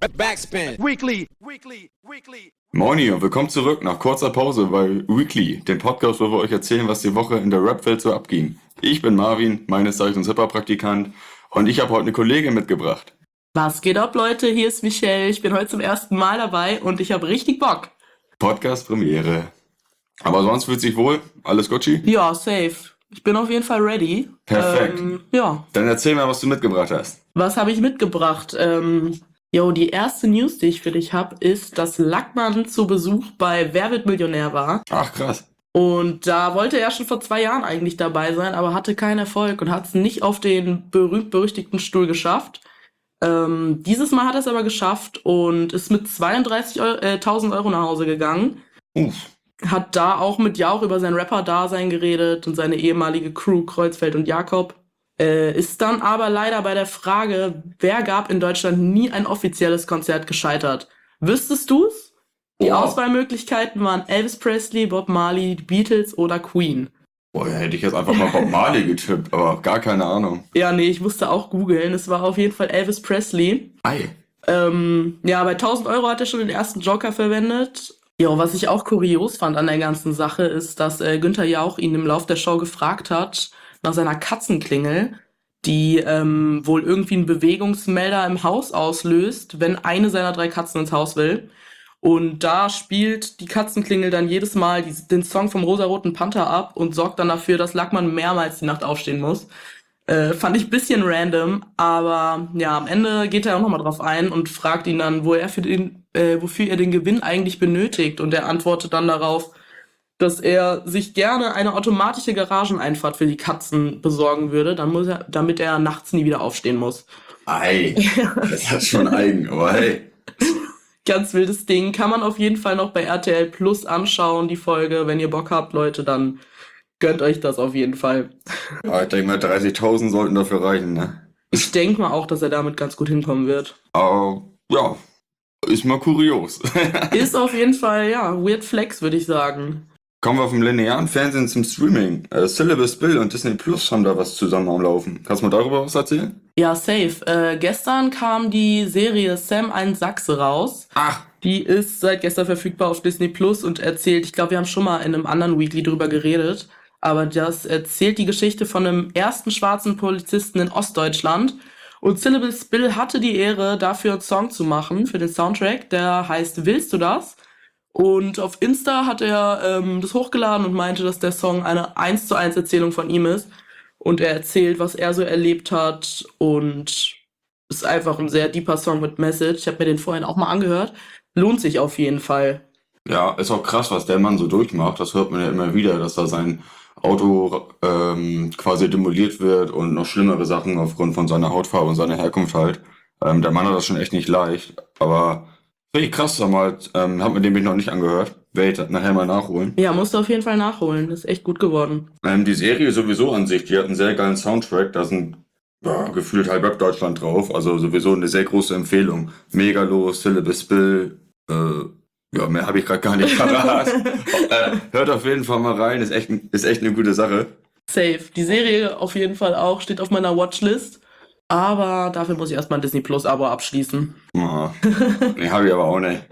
Backspin. Weekly. Moini und willkommen zurück nach kurzer Pause bei Weekly, dem Podcast, wo wir euch erzählen, was die Woche in der Rap-Welt so abging. Ich bin Marvin, meines Zeichens Hip-Hop-Praktikant, und ich habe heute eine Kollegin mitgebracht. Was geht ab, Leute? Hier ist Michelle. Ich bin heute zum ersten Mal dabei und ich habe richtig Bock. Podcast-Premiere. Aber sonst fühlt sich wohl? Alles Gucci? Ja, safe. Ich bin auf jeden Fall ready. Perfekt. Ja. Dann erzähl mal, was du mitgebracht hast. Was habe ich mitgebracht? Die erste News, die ich für dich habe, ist, dass Lackmann zu Besuch bei Wer wird Millionär war. Ach, krass. Und da wollte er schon vor 2 Jahren eigentlich dabei sein, aber hatte keinen Erfolg und hat es nicht auf den berühmt-berüchtigten Stuhl geschafft. Dieses Mal hat er es aber geschafft und ist mit 32.000 Euro nach Hause gegangen. Hat da auch mit Jauch über sein Rapper-Dasein geredet und seine ehemalige Crew Kreuzfeld und Jakob. Ist dann aber leider bei der Frage, wer gab in Deutschland nie ein offizielles Konzert, gescheitert. Wüsstest du's? Die Auswahlmöglichkeiten waren Elvis Presley, Bob Marley, die Beatles oder Queen. Boah, hätte ich jetzt einfach mal Bob Marley getippt, aber gar keine Ahnung. Ja, nee, ich musste auch googeln. Es war auf jeden Fall Elvis Presley. Ei. Bei 1.000 Euro hat er schon den ersten Joker verwendet. Ja, was ich auch kurios fand an der ganzen Sache ist, dass Günther Jauch ihn im Lauf der Show gefragt hat nach seiner Katzenklingel, die wohl irgendwie einen Bewegungsmelder im Haus auslöst, wenn eine seiner 3 Katzen ins Haus will. Und da spielt die Katzenklingel dann jedes Mal den Song vom Rosaroten Panther ab und sorgt dann dafür, dass Lackmann mehrmals die Nacht aufstehen muss. Fand ich ein bisschen random, aber ja, am Ende geht er auch nochmal drauf ein und fragt ihn dann, wofür er den Gewinn eigentlich benötigt. Und er antwortet dann darauf, dass er sich gerne eine automatische Garageneinfahrt für die Katzen besorgen würde, damit er nachts nie wieder aufstehen muss. Ei, das ist schon eigen, aber hey. Ganz wildes Ding. Kann man auf jeden Fall noch bei RTL Plus anschauen, die Folge. Wenn ihr Bock habt, Leute, dann gönnt euch das auf jeden Fall. Ja, ich denke mal, 30.000 sollten dafür reichen, ne? Ich denke mal auch, dass er damit ganz gut hinkommen wird. Aber ja, ist mal kurios. Ist auf jeden Fall, ja, Weird Flex, würde ich sagen. Kommen wir vom linearen Fernsehen zum Streaming. Syllabus Bill und Disney Plus haben da was zusammen am Laufen. Kannst du mal darüber was erzählen? Ja, safe. Gestern kam die Serie Sam ein Sachse raus. Ach. Die ist seit gestern verfügbar auf Disney Plus und erzählt, ich glaube, wir haben schon mal in einem anderen Weekly drüber geredet, aber das erzählt die Geschichte von einem ersten schwarzen Polizisten in Ostdeutschland. Und Syllabus Bill hatte die Ehre, dafür einen Song zu machen, für den Soundtrack. Der heißt Willst du das? Und auf Insta hat er das hochgeladen und meinte, dass der Song eine 1:1 Erzählung von ihm ist. Und er erzählt, was er so erlebt hat. Und ist einfach ein sehr deeper Song mit Message. Ich habe mir den vorhin auch mal angehört. Lohnt sich auf jeden Fall. Ja, ist auch krass, was der Mann so durchmacht. Das hört man ja immer wieder, dass da sein Auto quasi demoliert wird und noch schlimmere Sachen aufgrund von seiner Hautfarbe und seiner Herkunft halt. Der Mann hat das schon echt nicht leicht. Aber richtig krass damals. Hat mir den noch nicht angehört. Werde ich nachher mal nachholen. Ja, musst du auf jeden Fall nachholen. Das ist echt gut geworden. Die Serie sowieso an sich, die hat einen sehr geilen Soundtrack. Da sind gefühlt halb Rap-Deutschland drauf. Also sowieso eine sehr große Empfehlung. Megalo, Syllabus Bill, mehr habe ich gerade gar nicht parat. Hört auf jeden Fall mal rein, ist echt eine gute Sache. Safe. Die Serie auf jeden Fall auch, steht auf meiner Watchlist. Aber dafür muss ich erstmal ein Disney Plus Abo abschließen. Nee, habe ich aber auch nicht.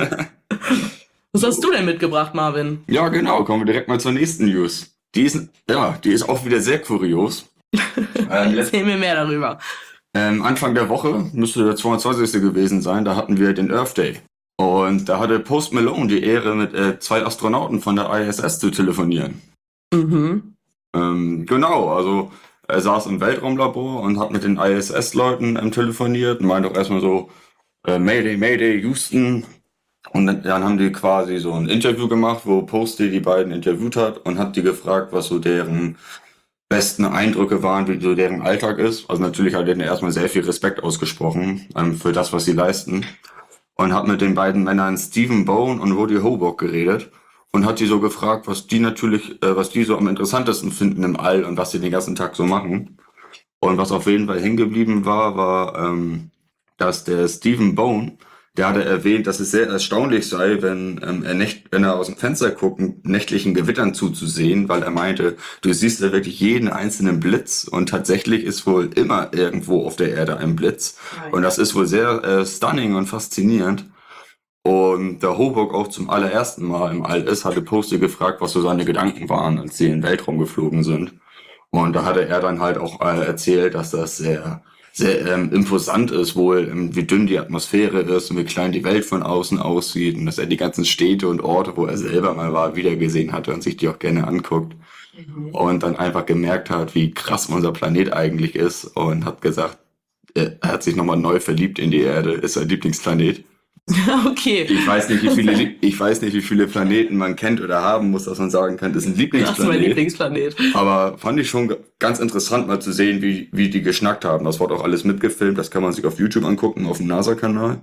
Was hast du denn mitgebracht, Marvin? Ja, genau, kommen wir direkt mal zur nächsten News. Die ist auch wieder sehr kurios. Erzähl mir mehr darüber. Anfang der Woche, müsste der 22. gewesen sein, da hatten wir den Earth Day. Und da hatte Post Malone die Ehre, mit 2 Astronauten von der ISS zu telefonieren. Mhm. Genau, also er saß im Weltraumlabor und hat mit den ISS-Leuten telefoniert und meinte auch erstmal so, Mayday, Mayday, Houston. Und dann haben die quasi so ein Interview gemacht, wo Posty die beiden interviewt hat und hat die gefragt, was so deren besten Eindrücke waren, wie so deren Alltag ist. Also natürlich hat er erstmal sehr viel Respekt ausgesprochen für das, was sie leisten. Und hat mit den beiden Männern Stephen Bone und Woody Hoburg geredet und hat die so gefragt, was die so am interessantesten finden im All und was sie den ganzen Tag so machen. Und was auf jeden Fall hängen geblieben war, dass der Stephen Bone der hatte erwähnt, dass es sehr erstaunlich sei, wenn er aus dem Fenster guckt, nächtlichen Gewittern zuzusehen, weil er meinte, du siehst da wirklich jeden einzelnen Blitz und tatsächlich ist wohl immer irgendwo auf der Erde ein Blitz. Und das ist wohl sehr stunning und faszinierend. Und da Hobok auch zum allerersten Mal im All ist, hatte Posty gefragt, was so seine Gedanken waren, als sie in den Weltraum geflogen sind. Und da hatte er dann halt auch erzählt, dass das sehr imposant ist wohl, wie dünn die Atmosphäre ist und wie klein die Welt von außen aussieht und dass er die ganzen Städte und Orte, wo er selber mal war, wiedergesehen hatte und sich die auch gerne anguckt. Und dann einfach gemerkt hat, wie krass unser Planet eigentlich ist und hat gesagt, er hat sich nochmal neu verliebt in die Erde, ist sein Lieblingsplanet. Okay. Ich weiß nicht, wie viele Planeten man kennt oder haben muss, dass man sagen kann, das ist ein Das ist mein Lieblingsplanet. Lieblingsplanet. Aber fand ich schon ganz interessant mal zu sehen, wie die geschnackt haben. Das wurde auch alles mitgefilmt, das kann man sich auf YouTube angucken, auf dem NASA-Kanal.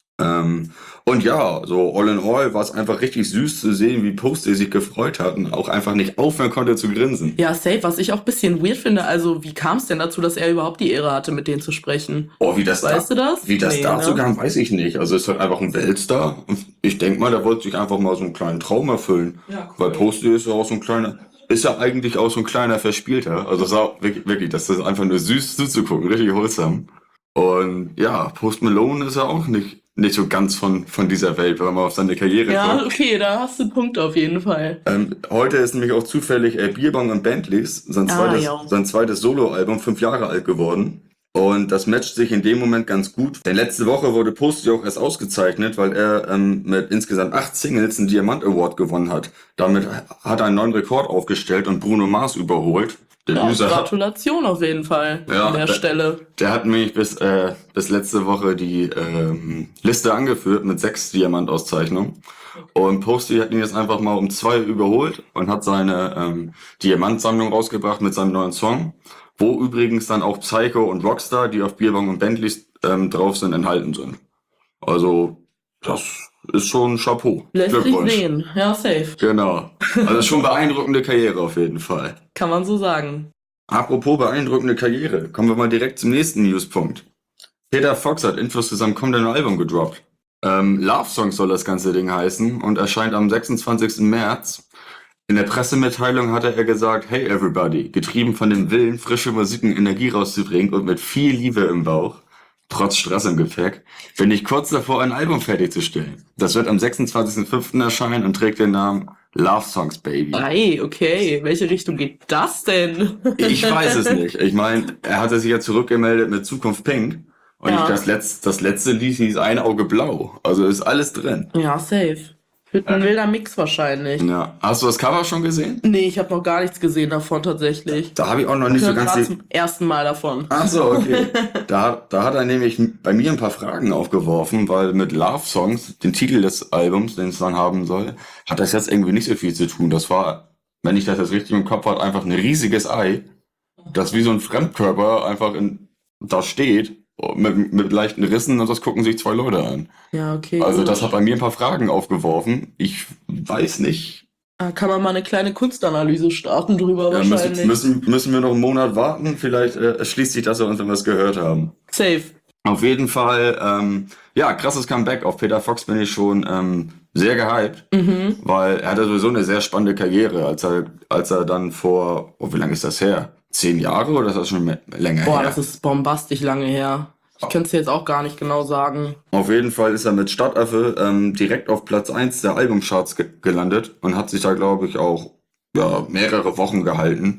Und ja, so all in all war es einfach richtig süß zu sehen, wie Posty sich gefreut hat und auch einfach nicht aufhören konnte zu grinsen. Ja, safe. Was ich auch ein bisschen weird finde, also wie kam es denn dazu, dass er überhaupt die Ehre hatte, mit denen zu sprechen? Oh, wie das Weißt du das? Wie das Nee, dazu ne? kam, weiß ich nicht. Also es ist halt einfach ein Weltstar. Und ich denke mal, der wollte sich einfach mal so einen kleinen Traum erfüllen. Ja, Weil Posty ist ja auch so ein kleiner, ist ja eigentlich auch so ein kleiner Verspielter. Also es ist auch wirklich, das ist einfach nur süß zuzugucken, richtig wholesome. Und ja, Post Malone ist ja auch nicht so ganz von dieser Welt, wenn man auf seine Karriere Ja, guckt. okay, da hast du einen Punkt auf jeden Fall. Heute ist nämlich auch zufällig Bierbong und Bentleys, Ja. sein zweites Soloalbum, 5 Jahre alt geworden. Und das matcht sich in dem Moment ganz gut. Denn letzte Woche wurde Posty auch erst ausgezeichnet, weil er mit insgesamt 8 Singles einen Diamant Award gewonnen hat. Damit hat er einen neuen Rekord aufgestellt und Bruno Mars überholt. Der Ja, Loser hat, Gratulation auf jeden Fall Ja, an der da- Stelle. der hat nämlich bis letzte Woche die Liste angeführt mit 6 Diamantauszeichnungen. Und Posty hat ihn jetzt einfach mal um 2 überholt und hat seine Diamantsammlung rausgebracht mit seinem neuen Song, wo übrigens dann auch Psycho und Rockstar, die auf Bierbong und Bentleys drauf sind, enthalten sind. Also, das ist schon ein Chapeau. Lässt sich Glückwunsch. sehen. Ja, safe. Genau. Also schon beeindruckende Karriere auf jeden Fall. Kann man so sagen. Apropos beeindruckende Karriere, kommen wir mal direkt zum nächsten Newspunkt. Peter Fox hat Infos zu seinem kommenden Album gedroppt. Love Songs soll das ganze Ding heißen und erscheint am 26. März. In der Pressemitteilung hatte er gesagt, hey everybody, getrieben von dem Willen, frische Musik und Energie rauszubringen und mit viel Liebe im Bauch, trotz Stress im Gepäck, bin ich kurz davor, ein Album fertigzustellen. Das wird am 26.05. erscheinen und trägt den Namen Love Songs Baby. Ei, okay. Welche Richtung geht das denn? Ich weiß es nicht. Ich meine, er hatte sich ja zurückgemeldet mit Zukunft Pink. Und Ja. das letzte Lied hieß Ein Auge blau. Also ist alles drin. Ja, safe. Wird ein wilder Mix wahrscheinlich. Ja. Hast du das Cover schon gesehen? Nee, ich habe noch gar nichts gesehen davon tatsächlich. Da habe ich auch noch Ich nicht so höre ganz gerade die... zum ersten Mal davon. Ach so, okay. Da hat er nämlich bei mir ein paar Fragen aufgeworfen, weil mit Love Songs, den Titel des Albums, den es dann haben soll, hat das jetzt irgendwie nicht so viel zu tun. Das war, wenn ich das jetzt richtig im Kopf habe, einfach ein riesiges Ei, das wie so ein Fremdkörper einfach da steht, mit leichten Rissen und das gucken sich 2 Leute an. Ja, okay. Also gut. das hat bei mir ein paar Fragen aufgeworfen. Ich weiß nicht. Da kann man mal eine kleine Kunstanalyse starten drüber Ja, wahrscheinlich. müssen wir noch einen Monat warten? Vielleicht schließt sich das, wenn wir was gehört haben. Safe. Auf jeden Fall, ja, krasses Comeback. Auf Peter Fox bin ich schon sehr gehypt, weil er hatte sowieso eine sehr spannende Karriere, als er dann vor, wie lange ist das her? 10 Jahre oder ist das schon länger Boah, her? das ist bombastisch lange her. Ich könnte es jetzt auch gar nicht genau sagen. Auf jeden Fall ist er mit Stadtaffe direkt auf Platz 1 der Albumcharts gelandet und hat sich da, glaube ich, auch mehrere Wochen gehalten.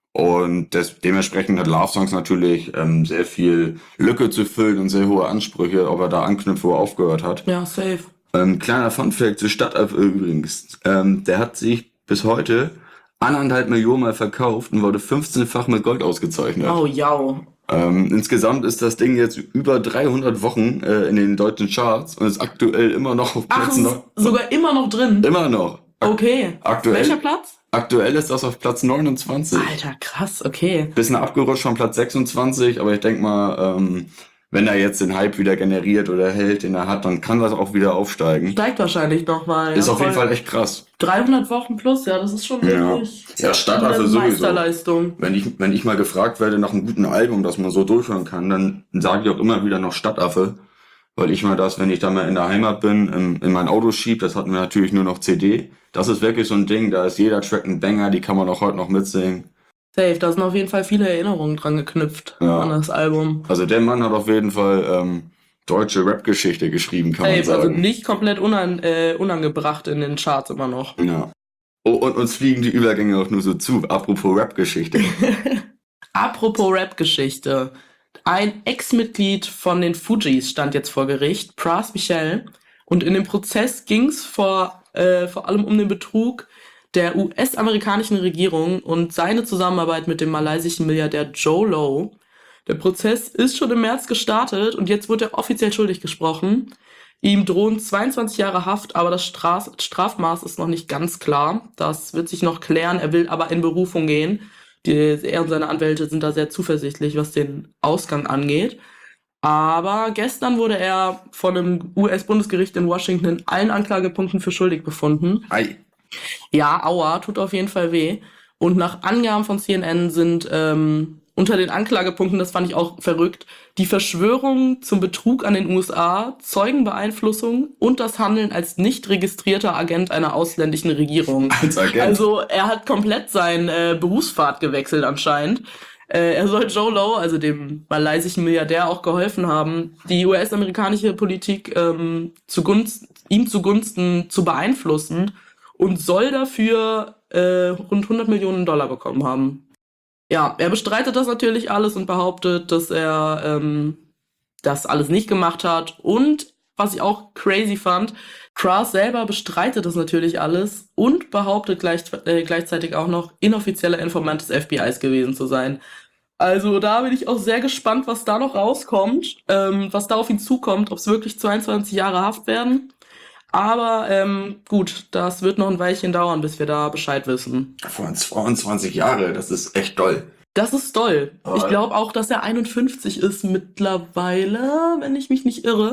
Und dementsprechend hat Love Songs natürlich sehr viel Lücke zu füllen und sehr hohe Ansprüche, ob er da anknüpft, wo er aufgehört hat. Ja, safe. Kleiner Funfact zu Stadtaffe übrigens. Der hat sich bis heute 1,5 Millionen Mal verkauft und wurde 15-fach mit Gold ausgezeichnet. Oh, ja. Insgesamt ist das Ding jetzt über 300 Wochen in den deutschen Charts und ist aktuell immer noch auf Ach, Platz es ist 9. sogar immer noch drin. Immer noch. Okay. Aktuell, Welcher Platz? aktuell ist das auf Platz 29. Alter, krass, okay. Bisschen abgerutscht von Platz 26, aber ich denke mal, wenn er jetzt den Hype wieder generiert oder hält, den er hat, dann kann das auch wieder aufsteigen. Steigt wahrscheinlich nochmal. Ist ja, auf jeden voll. Fall echt krass. 300 Wochen plus, ja, das ist schon Ja. wirklich Ja, Stadtaffe eine sowieso. Meisterleistung. Wenn ich mal gefragt werde nach einem guten Album, das man so durchhören kann, dann sage ich auch immer wieder noch Stadtaffe, weil ich mal das, wenn ich dann mal in der Heimat bin, in mein Auto schieb, das hatten wir natürlich nur noch CD. Das ist wirklich so ein Ding, da ist jeder Track ein Banger, die kann man auch heute noch mitsingen. Safe, da sind auf jeden Fall viele Erinnerungen dran geknüpft an das Album. Also der Mann hat auf jeden Fall deutsche Rap-Geschichte geschrieben, kann man Safe, sagen. also nicht komplett unangebracht in den Charts immer noch. Ja. Oh, und uns fliegen die Übergänge auch nur so zu. Apropos Rap-Geschichte. Apropos Rap-Geschichte. Ein Ex-Mitglied von den Fugees stand jetzt vor Gericht, Pras Michel. Und in dem Prozess ging es vor allem um den Betrug der US-amerikanischen Regierung und seine Zusammenarbeit mit dem malaysischen Milliardär Joe Low. Der Prozess ist schon im März gestartet und jetzt wurde er offiziell schuldig gesprochen. Ihm drohen 22 Jahre Haft, aber das Strafmaß ist noch nicht ganz klar. Das wird sich noch klären. Er will aber in Berufung gehen. Er und seine Anwälte sind da sehr zuversichtlich, was den Ausgang angeht. Aber gestern wurde er von einem US-Bundesgericht in Washington in allen Anklagepunkten für schuldig befunden. Ei. Ja, aua, tut auf jeden Fall weh. Und nach Angaben von CNN sind unter den Anklagepunkten, das fand ich auch verrückt, die Verschwörung zum Betrug an den USA, Zeugenbeeinflussung und das Handeln als nicht registrierter Agent einer ausländischen Regierung. Als Agent? Also er hat komplett seinen Berufspfad gewechselt anscheinend. Er soll Joe Low, also dem malaysischen Milliardär, auch geholfen haben, die US-amerikanische Politik ihm zugunsten zu beeinflussen und soll dafür rund $100 Millionen bekommen haben. Ja, er bestreitet das natürlich alles und behauptet, dass er das alles nicht gemacht hat. Und was ich auch crazy fand, Pras selber bestreitet das natürlich alles und behauptet gleichzeitig auch noch, inoffizieller Informant des FBIs gewesen zu sein. Also da bin ich auch sehr gespannt, was da noch rauskommt, was da auf ihn zukommt, ob es wirklich 22 Jahre Haft werden. Aber gut, das wird noch ein Weilchen dauern, bis wir da Bescheid wissen. Vor 22 Jahre, das ist echt doll. Das ist doll. Aber Ich glaube auch, dass er 51 ist mittlerweile, wenn ich mich nicht irre.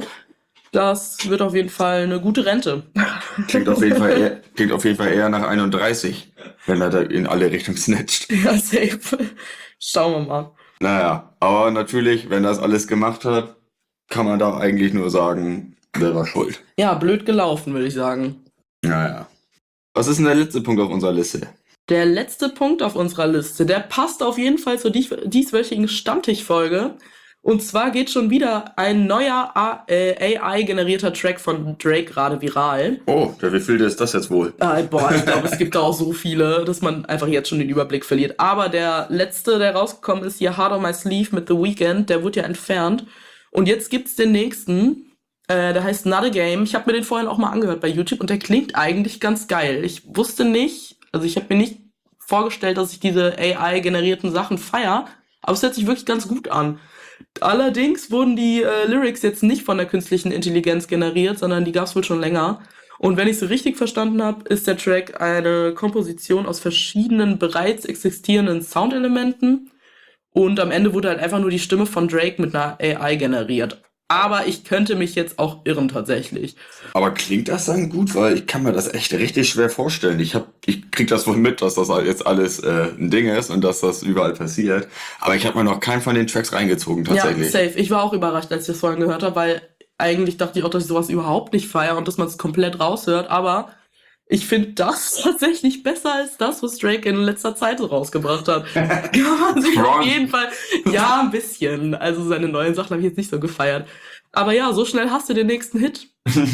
Das wird auf jeden Fall eine gute Rente. Klingt auf jeden Fall eher nach 31, wenn er da in alle Richtungen snatcht. Ja, safe. Schauen wir mal. Naja, aber natürlich, wenn er das alles gemacht hat, kann man da eigentlich nur sagen, wer war schuld. Ja, blöd gelaufen, würde ich sagen. Naja. Was ist denn der letzte Punkt auf unserer Liste? Der letzte Punkt auf unserer Liste, der passt auf jeden Fall zur dieswöchigen Stammtischfolge. Und zwar geht schon wieder ein neuer AI-generierter Track von Drake gerade viral. Oh, wie viel ist das jetzt wohl? Ich glaube, es gibt da auch so viele, dass man einfach jetzt schon den Überblick verliert. Aber der letzte, der rausgekommen ist, hier Hard on My Sleeve mit The Weeknd, der wurde ja entfernt. Und jetzt gibt's den nächsten, der heißt Not a Game. Ich habe mir den vorhin auch mal angehört bei YouTube und der klingt eigentlich ganz geil. Ich wusste nicht, also ich habe mir nicht vorgestellt, dass ich diese AI-generierten Sachen feiere, aber es hört sich wirklich ganz gut an. Allerdings wurden die Lyrics jetzt nicht von der künstlichen Intelligenz generiert, sondern die gab es wohl schon länger. Und wenn ich es richtig verstanden habe, ist der Track eine Komposition aus verschiedenen bereits existierenden Soundelementen. Und am Ende wurde halt einfach nur die Stimme von Drake mit einer AI generiert. Aber ich könnte mich jetzt auch irren tatsächlich. Aber klingt das dann gut? Weil ich kann mir das echt richtig schwer vorstellen. Ich krieg das wohl mit, dass das jetzt alles ein Ding ist und dass das überall passiert. Aber ich habe mir noch keinen von den Tracks reingezogen tatsächlich. Ja, safe. Ich war auch überrascht, als ich das vorhin gehört habe, weil eigentlich dachte ich auch, dass ich sowas überhaupt nicht feiere und dass man es komplett raushört. Aber ich finde das tatsächlich besser als das, was Drake in letzter Zeit so rausgebracht hat. Kann man sich auf jeden Fall... Ja, ein bisschen. Also seine neuen Sachen habe ich jetzt nicht so gefeiert. Aber ja, so schnell hast du den nächsten Hit.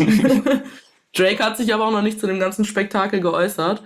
Drake hat sich aber auch noch nicht zu dem ganzen Spektakel geäußert.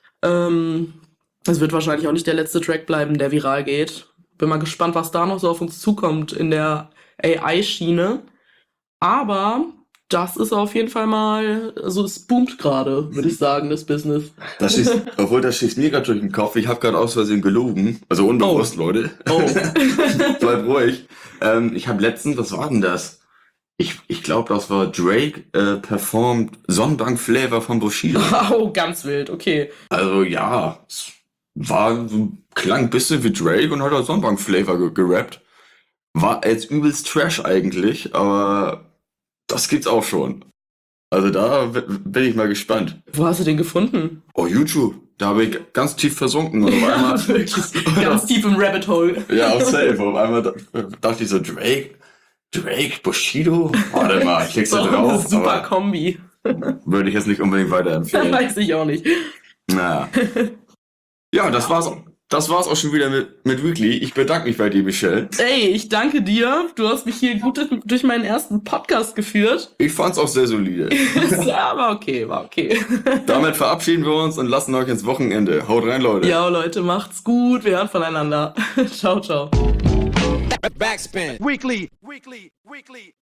Es wird wahrscheinlich auch nicht der letzte Track bleiben, der viral geht. Bin mal gespannt, was da noch so auf uns zukommt in der AI-Schiene. Aber... das ist auf jeden Fall mal, also es boomt gerade, würde ich sagen, das Business. Das schießt mir gerade durch den Kopf. Ich habe gerade aus Versehen gelogen. Also unbewusst, Leute. Oh. Bleib ruhig. Ich habe letztens, was war denn das? Ich glaube, das war Drake performt Sonnenbank Flavor von Bushido. Oh, ganz wild, okay. Also ja, es klang ein bisschen wie Drake und hat auch Sonnenbank Flavor gerappt. War jetzt übelst Trash eigentlich, aber... das gibt's auch schon. Also da bin ich mal gespannt. Wo hast du den gefunden? Oh, YouTube. Da habe ich ganz tief versunken. Und auf einmal, wirklich. Ganz tief im Rabbit Hole. Ja, auf safe. Auf einmal dachte ich so, Drake Drake, Bushido? Warte mal, klickst du So eine drauf? super Aber Kombi. würde ich jetzt nicht unbedingt weiterempfehlen. Weiß ich auch nicht. Naja. Ja, das war's auch schon wieder mit Weekly. Ich bedanke mich bei dir, Michelle. Ey, ich danke dir. Du hast mich hier gut durch meinen ersten Podcast geführt. Ich fand's auch sehr solide. Ja, war okay. Damit verabschieden wir uns und lassen euch ins Wochenende. Haut rein, Leute. Ja, Leute, macht's gut. Wir hören voneinander. Ciao, ciao. Backspin. Weekly.